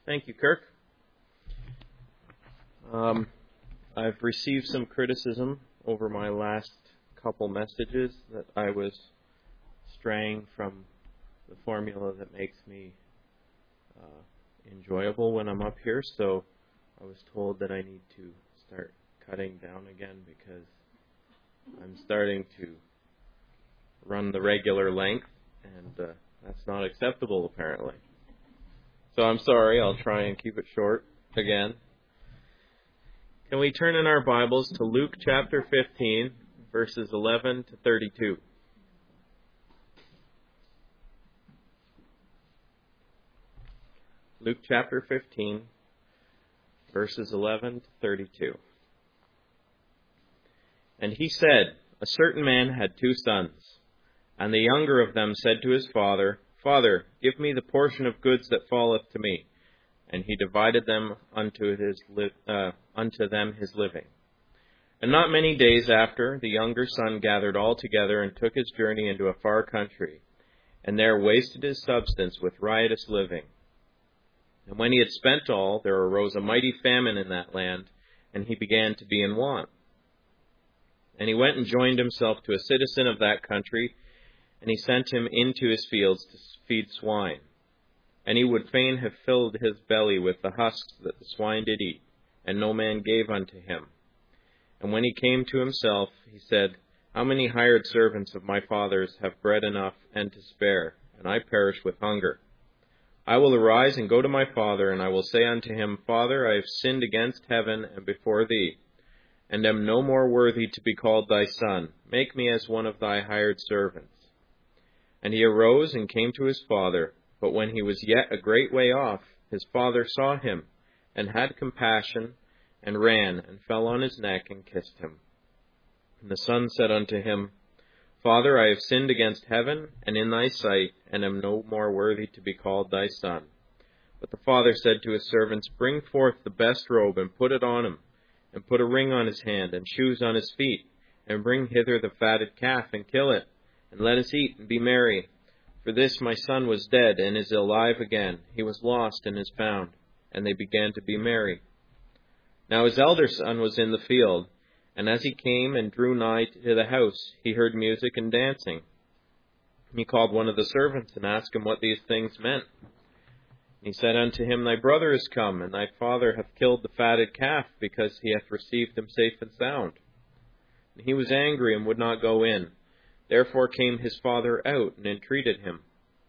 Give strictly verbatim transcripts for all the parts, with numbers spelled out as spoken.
Thank you, Kirk. Um, I've received some criticism over my last couple messages that I was straying from the formula that makes me uh, enjoyable when I'm up here, so I was told that I need to start cutting down again because I'm starting to run the regular length, and uh, that's not acceptable apparently. So I'm sorry, I'll try and keep it short again. Can we turn in our Bibles to Luke chapter fifteen, verses eleven to thirty-two? Luke chapter fifteen, verses eleven to thirty-two. And he said, A certain man had two sons, and the younger of them said to his father, Father, give me the portion of goods that falleth to me. And he divided them unto his li- uh, unto them his living. And not many days after, the younger son gathered all together and took his journey into a far country, and there wasted his substance with riotous living. And when he had spent all, there arose a mighty famine in that land, and he began to be in want. And he went and joined himself to a citizen of that country, and he sent him into his fields to feed swine. And he would fain have filled his belly with the husks that the swine did eat, and no man gave unto him. And when he came to himself, he said, How many hired servants of my father's have bread enough and to spare, and I perish with hunger? I will arise and go to my father, and I will say unto him, Father, I have sinned against heaven and before thee, and am no more worthy to be called thy son. Make me as one of thy hired servants. And he arose and came to his father. But when he was yet a great way off, his father saw him, and had compassion, and ran, and fell on his neck, and kissed him. And the son said unto him, Father, I have sinned against heaven, and in thy sight, and am no more worthy to be called thy son. But the father said to his servants, Bring forth the best robe, and put it on him, and put a ring on his hand, and shoes on his feet, and bring hither the fatted calf, and kill it, and let us eat and be merry. For this my son was dead, and is alive again. He was lost, and is found. And they began to be merry. Now his elder son was in the field, and as he came and drew nigh to the house, he heard music and dancing. He called one of the servants, and asked him what these things meant. He said unto him, Thy brother is come, and thy father hath killed the fatted calf, because he hath received him safe and sound. And he was angry, and would not go in. Therefore came his father out, and entreated him.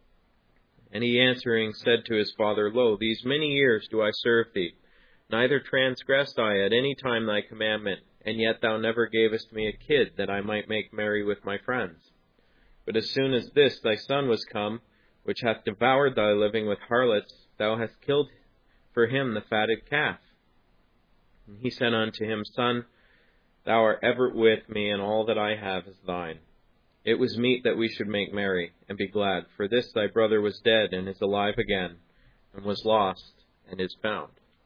And he answering said to his father, Lo, these many years do I serve thee, neither transgressed I at any time thy commandment, and yet thou never gavest me a kid, that I might make merry with my friends. But as soon as this thy son was come, which hath devoured thy living with harlots, thou hast killed for him the fatted calf. And he said unto him, Son, thou art ever with me, and all that I have is thine. It was meet that we should make merry, and be glad, for this thy brother was dead, and is alive again, and was lost, and is found.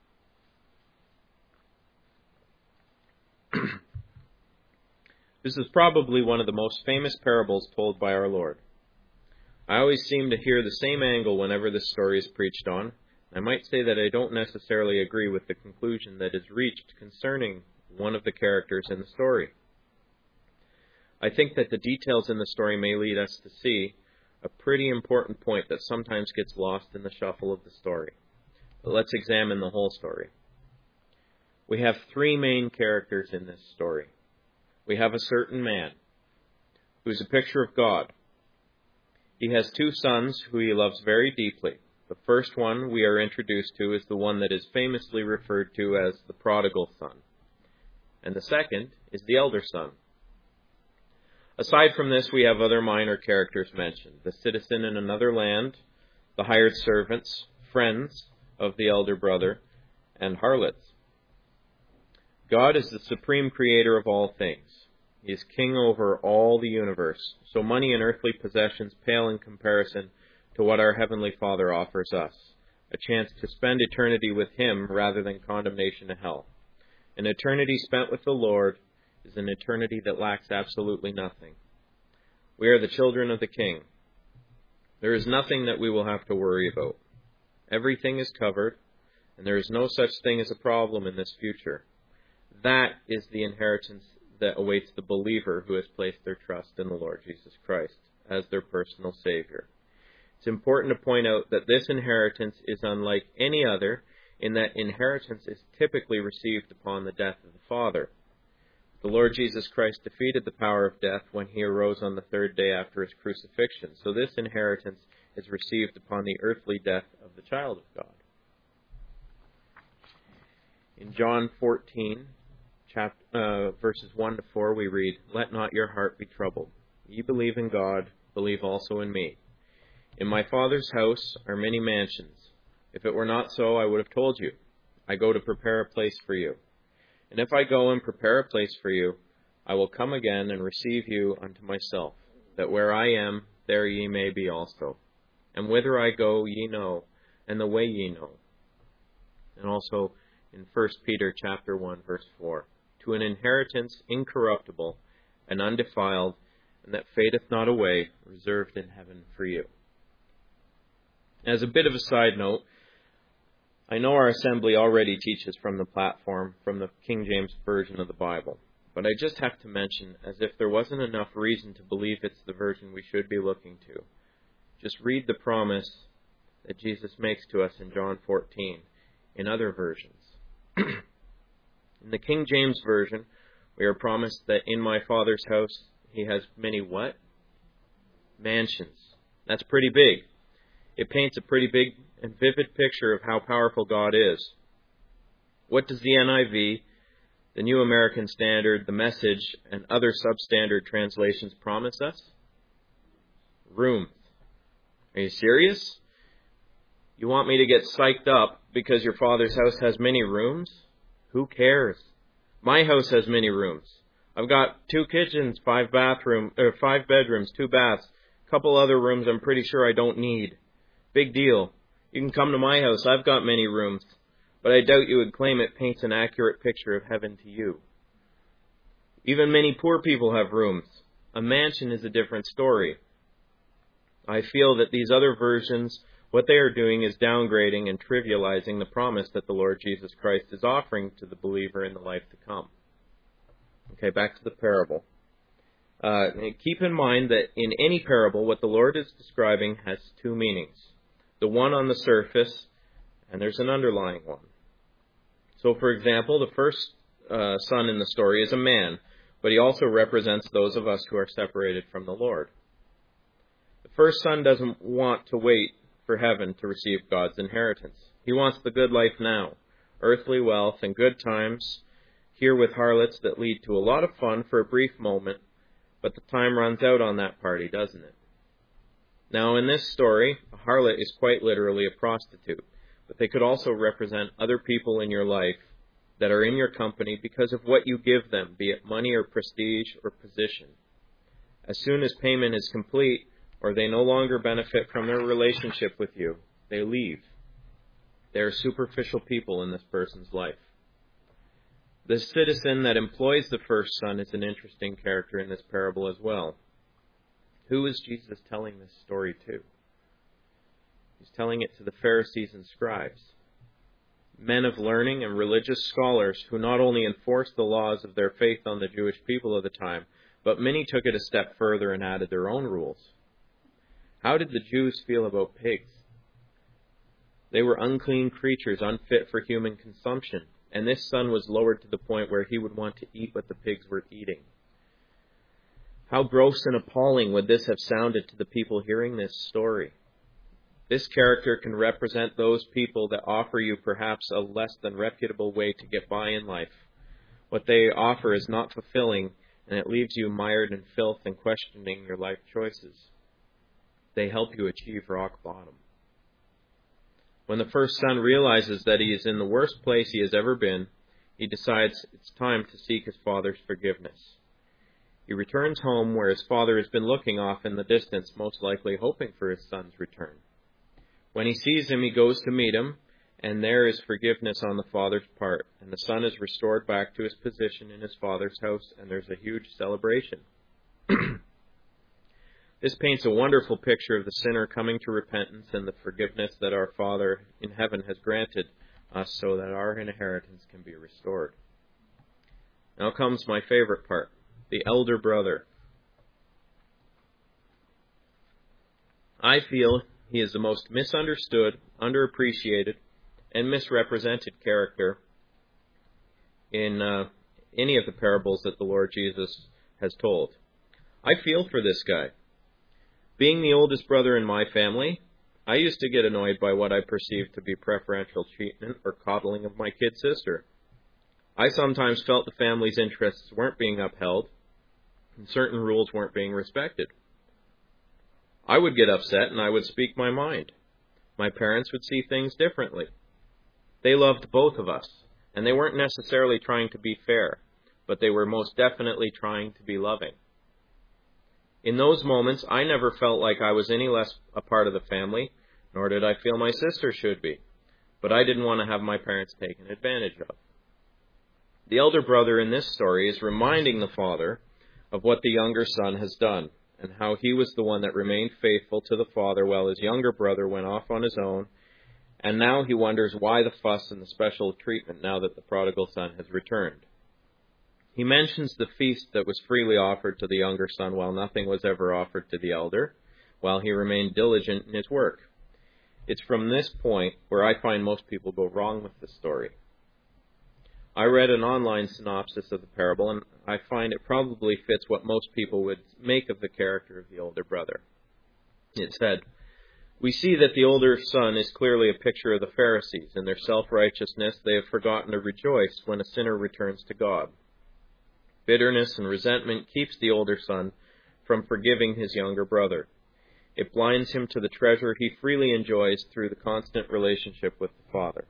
This is probably one of the most famous parables told by our Lord. I always seem to hear the same angle whenever this story is preached on. I might say that I don't necessarily agree with the conclusion that is reached concerning one of the characters in the story. I think that the details in the story may lead us to see a pretty important point that sometimes gets lost in the shuffle of the story. But let's examine the whole story. We have three main characters in this story. We have a certain man who is a picture of God. He has two sons who he loves very deeply. The first one we are introduced to is the one that is famously referred to as the prodigal son. And the second is the elder son. Aside from this, we have other minor characters mentioned. The citizen in another land, the hired servants, friends of the elder brother, and harlots. God is the supreme creator of all things. He is king over all the universe, so money and earthly possessions pale in comparison to what our Heavenly Father offers us, a chance to spend eternity with Him rather than condemnation to hell. An eternity spent with the Lord is an eternity that lacks absolutely nothing. We are the children of the King. There is nothing that we will have to worry about. Everything is covered. and there is no such thing as a problem in this future. That is the inheritance that awaits the believer who has placed their trust in the Lord Jesus Christ as their personal Savior. It's important to point out that this inheritance is unlike any other in that inheritance is typically received upon the death of the Father. The Lord Jesus Christ defeated the power of death when he arose on the third day after his crucifixion. So this inheritance is received upon the earthly death of the child of God. In John fourteen, chapter, uh, verses one to four, we read, "Let not your heart be troubled. Ye believe in God, believe also in me. In my Father's house are many mansions. If it were not so, I would have told you. I go to prepare a place for you. And if I go and prepare a place for you, I will come again and receive you unto myself, that where I am, there ye may be also. And whither I go, ye know, and the way ye know." And also in First Peter chapter one, verse four, "To an inheritance incorruptible and undefiled, and that fadeth not away, reserved in heaven for you." As a bit of a side note, I know our assembly already teaches from the platform, from the King James Version of the Bible, but I just have to mention, as if there wasn't enough reason to believe it's the version we should be looking to, just read the promise that Jesus makes to us in John fourteen in other versions. In the King James Version, we are promised that in my Father's house he has many what? Mansions. That's pretty big. It paints a pretty big and vivid picture of how powerful God is. What does the N I V, the New American Standard, the Message, and other substandard translations promise us? Rooms. Are you serious? You want me to get psyched up because your Father's house has many rooms? Who cares? My house has many rooms. I've got two kitchens, five bathroom, or five bedrooms, two baths, a couple other rooms I'm pretty sure I don't need. Big deal. You can come to my house. I've got many rooms. But I doubt you would claim it paints an accurate picture of heaven to you. Even many poor people have rooms. A mansion is a different story. I feel that these other versions, what they are doing is downgrading and trivializing the promise that the Lord Jesus Christ is offering to the believer in the life to come. Okay, back to the parable. Uh, keep in mind that in any parable, what the Lord is describing has two meanings. The one on the surface, and there's an underlying one. So, for example, the first uh, son in the story is a man, but he also represents those of us who are separated from the Lord. The first son doesn't want to wait for heaven to receive God's inheritance. He wants the good life now, earthly wealth and good times, here with harlots that lead to a lot of fun for a brief moment, but the time runs out on that party, doesn't it? Now, in this story, a harlot is quite literally a prostitute, but they could also represent other people in your life that are in your company because of what you give them, be it money or prestige or position. As soon as payment is complete, or they no longer benefit from their relationship with you, they leave. They are superficial people in this person's life. The citizen that employs the first son is an interesting character in this parable as well. Who is Jesus telling this story to? He's telling it to the Pharisees and scribes, men of learning and religious scholars who not only enforced the laws of their faith on the Jewish people of the time, but many took it a step further and added their own rules. How did the Jews feel about pigs? They were unclean creatures, unfit for human consumption, and this son was lowered to the point where he would want to eat what the pigs were eating. How gross and appalling would this have sounded to the people hearing this story? This character can represent those people that offer you perhaps a less than reputable way to get by in life. What they offer is not fulfilling, and it leaves you mired in filth and questioning your life choices. They help you achieve rock bottom. When the first son realizes that he is in the worst place he has ever been, he decides it's time to seek his father's forgiveness. He returns home where his father has been looking off in the distance, most likely hoping for his son's return. When he sees him, he goes to meet him, and there is forgiveness on the father's part, and the son is restored back to his position in his father's house, and there's a huge celebration. This paints a wonderful picture of the sinner coming to repentance and the forgiveness that our Father in heaven has granted us so that our inheritance can be restored. Now comes my favorite part, the elder brother. I feel he is the most misunderstood, underappreciated, and misrepresented character in uh, any of the parables that the Lord Jesus has told. I feel for this guy. Being the oldest brother in my family, I used to get annoyed by what I perceived to be preferential treatment or coddling of my kid sister. I sometimes felt the family's interests weren't being upheld, and certain rules weren't being respected. I would get upset and I would speak my mind. My parents would see things differently. They loved both of us, and they weren't necessarily trying to be fair, but they were most definitely trying to be loving. In those moments, I never felt like I was any less a part of the family, nor did I feel my sister should be, but I didn't want to have my parents taken advantage of. The elder brother in this story is reminding the father of what the younger son has done, and how he was the one that remained faithful to the father while his younger brother went off on his own, and now he wonders why the fuss and the special treatment now that the prodigal son has returned. He mentions the feast that was freely offered to the younger son while nothing was ever offered to the elder, while he remained diligent in his work. It's from this point where I find most people go wrong with the story. I read an online synopsis of the parable, and I find it probably fits what most people would make of the character of the older brother. It said, "We see that the older son is clearly a picture of the Pharisees. In their self-righteousness, they have forgotten to rejoice when a sinner returns to God. Bitterness and resentment keeps the older son from forgiving his younger brother. It blinds him to the treasure he freely enjoys through the constant relationship with the father."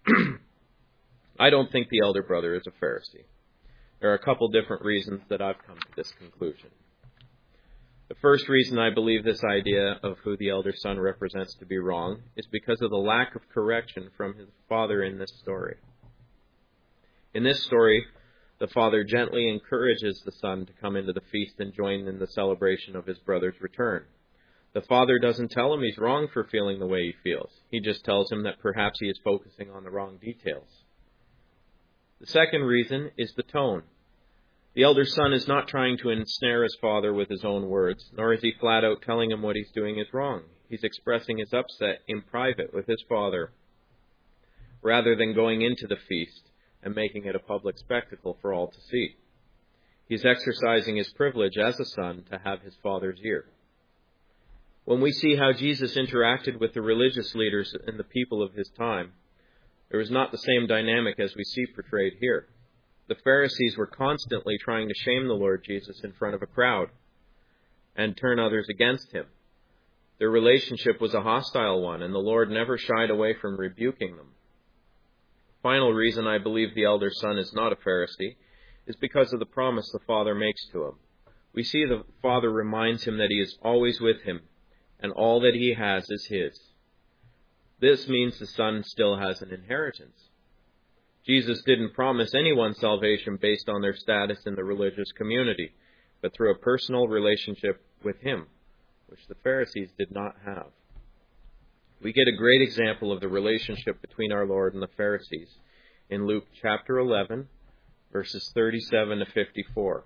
I don't think the elder brother is a Pharisee. There are a couple different reasons that I've come to this conclusion. The first reason I believe this idea of who the elder son represents to be wrong is because of the lack of correction from his father in this story. In this story, the father gently encourages the son to come into the feast and join in the celebration of his brother's return. The father doesn't tell him he's wrong for feeling the way he feels. He just tells him that perhaps he is focusing on the wrong details. The second reason is the tone. The elder son is not trying to ensnare his father with his own words, nor is he flat out telling him what he's doing is wrong. He's expressing his upset in private with his father, rather than going into the feast and making it a public spectacle for all to see. He's exercising his privilege as a son to have his father's ear. When we see how Jesus interacted with the religious leaders and the people of his time, there was not the same dynamic as we see portrayed here. The Pharisees were constantly trying to shame the Lord Jesus in front of a crowd and turn others against him. Their relationship was a hostile one, and the Lord never shied away from rebuking them. Final reason I believe the elder son is not a Pharisee is because of the promise the father makes to him. We see the father reminds him that he is always with him, and all that he has is his. This means the son still has an inheritance. Jesus didn't promise anyone salvation based on their status in the religious community, but through a personal relationship with him, which the Pharisees did not have. We get a great example of the relationship between our Lord and the Pharisees in Luke chapter eleven, verses thirty-seven to fifty-four.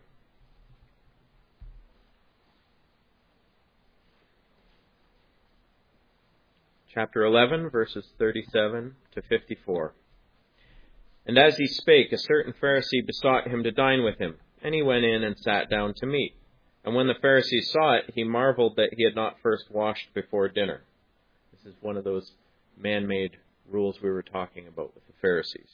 Chapter eleven, verses thirty-seven to fifty-four. "And as he spake, a certain Pharisee besought him to dine with him, and he went in and sat down to meat. And when the Pharisee saw it, he marveled that he had not first washed before dinner." This is one of those man-made rules we were talking about with the Pharisees.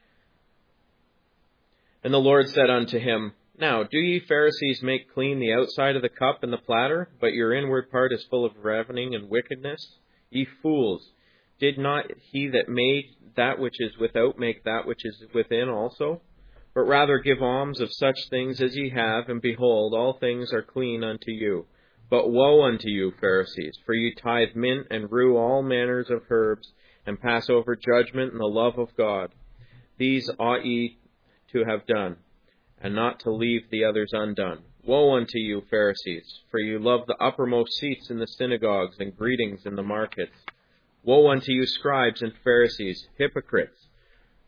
"And the Lord said unto him, Now do ye Pharisees make clean the outside of the cup and the platter, but your inward part is full of ravening and wickedness? Ye fools, did not he that made that which is without make that which is within also? But rather give alms of such things as ye have, and behold, all things are clean unto you. But woe unto you, Pharisees, for ye tithe mint and rue all manners of herbs, and pass over judgment and the love of God. These ought ye to have done, and not to leave the others undone. Woe unto you, Pharisees, for you love the uppermost seats in the synagogues and greetings in the markets. Woe unto you, scribes and Pharisees, hypocrites,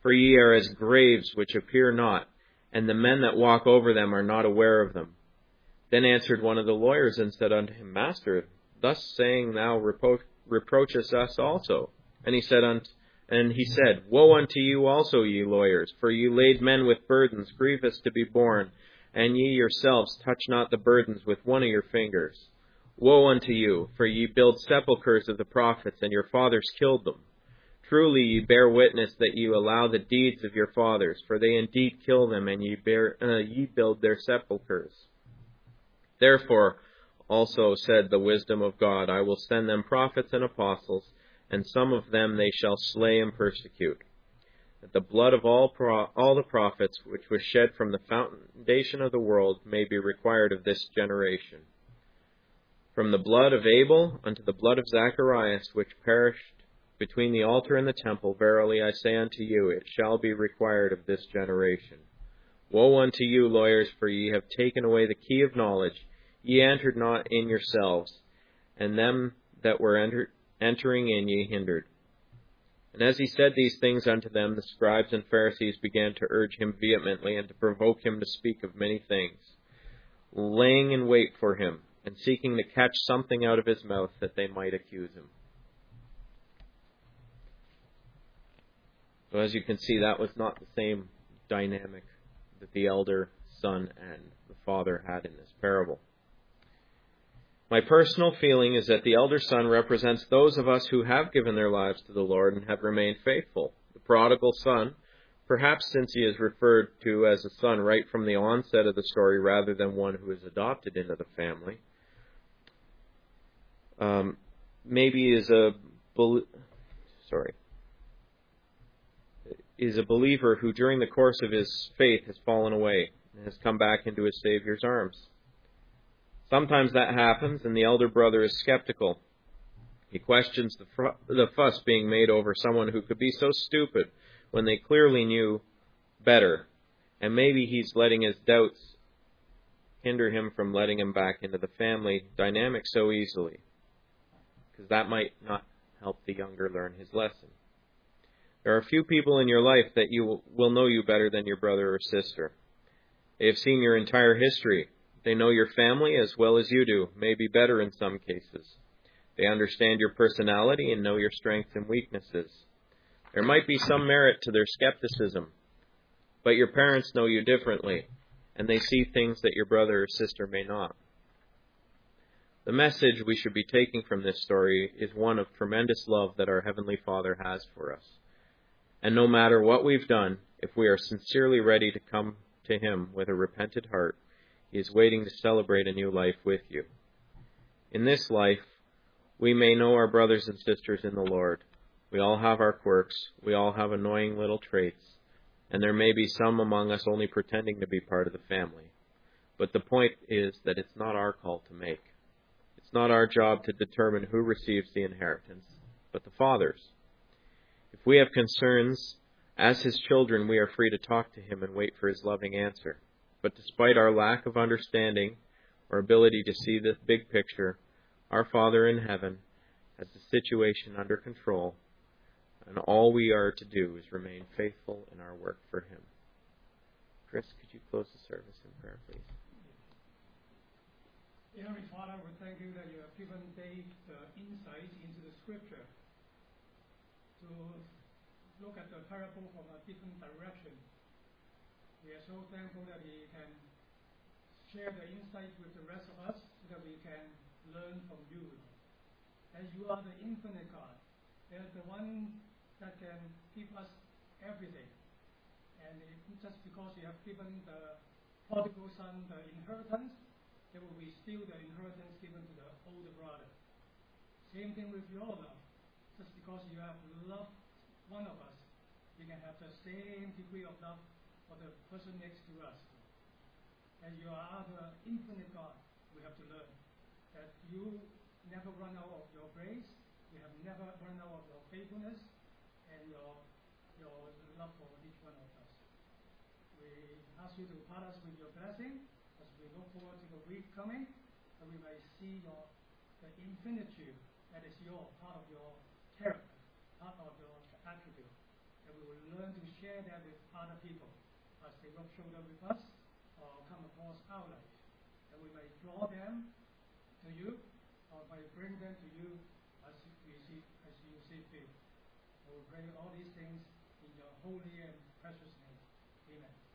For ye are as graves which appear not, and the men that walk over them are not aware of them. Then answered one of the lawyers and said unto him, Master, thus saying thou repro- reproachest us also. And he said unto And he said, Woe unto you also, ye lawyers, for ye laid men with burdens grievous to be borne, and ye yourselves touch not the burdens with one of your fingers. Woe unto you, for ye build sepulchres of the prophets, and your fathers killed them. Truly ye bear witness that ye allow the deeds of your fathers, for they indeed kill them, and ye, bear, uh, ye build their sepulchres. Therefore also said the wisdom of God, I will send them prophets and apostles, and some of them they shall slay and persecute. That the blood of all pro- all the prophets, which was shed from the foundation of the world, may be required of this generation. From the blood of Abel unto the blood of Zacharias, which perished between the altar and the temple, verily I say unto you, it shall be required of this generation. Woe unto you, lawyers, for ye have taken away the key of knowledge. Ye entered not in yourselves, and them that were enter- entering in ye hindered. And as he said these things unto them, the scribes and Pharisees began to urge him vehemently, and to provoke him to speak of many things, laying in wait for him, and seeking to catch something out of his mouth that they might accuse him. So as you can see, that was not the same dynamic that the elder son and the father had in this parable. My personal feeling is that the elder son represents those of us who have given their lives to the Lord and have remained faithful. The prodigal son, perhaps since he is referred to as a son right from the onset of the story rather than one who is adopted into the family, um, maybe is a sorry is a believer who during the course of his faith has fallen away and has come back into his Savior's arms. Sometimes that happens, and the elder brother is skeptical. He questions the, fr- the fuss being made over someone who could be so stupid when they clearly knew better, and maybe he's letting his doubts hinder him from letting him back into the family dynamic so easily, because that might not help the younger learn his lesson. There are few people in your life that you will, will know you better than your brother or sister. They have seen your entire history. They know your family as well as you do, maybe better in some cases. They understand your personality and know your strengths and weaknesses. There might be some merit to their skepticism, but your parents know you differently, and they see things that your brother or sister may not. The message we should be taking from this story is one of tremendous love that our Heavenly Father has for us. And no matter what we've done, if we are sincerely ready to come to Him with a repentant heart, He is waiting to celebrate a new life with you. In this life, we may know our brothers and sisters in the Lord. We all have our quirks. We all have annoying little traits. And there may be some among us only pretending to be part of the family. But the point is that it's not our call to make. It's not our job to determine who receives the inheritance, but the Father's. If we have concerns, as His children, we are free to talk to Him and wait for His loving answer. But despite our lack of understanding or ability to see the big picture, our Father in heaven has the situation under control, and all we are to do is remain faithful in our work for Him. Chris, could you close the service in prayer, please? Heavenly Father, we thank you that you have given Dave the insight into the Scripture to look at the parable from a different direction. We are so thankful that he can share the insight with the rest of us so that we can learn from you. As you are the infinite God, you are the one that can give us everything. And it, just because you have given the prodigal son the inheritance, there will be still the inheritance given to the older brother. Same thing with your love. Just because you have loved one of us, you can have the same degree of love for the person next to us. As you are the infinite God, we have to learn that you never run out of your grace, you have never run out of your faithfulness, and your your love for each one of us. We ask you to part us with your blessing as we look forward to the week coming, that we may see your the infinitude that is your part of your character, part of your attribute, that we will learn learn to share that with other people as they rub shoulder with us or come across our life. And we may draw them to you or may bring them to you as you see, as you see fit. We will pray all these things in your holy and precious name. Amen.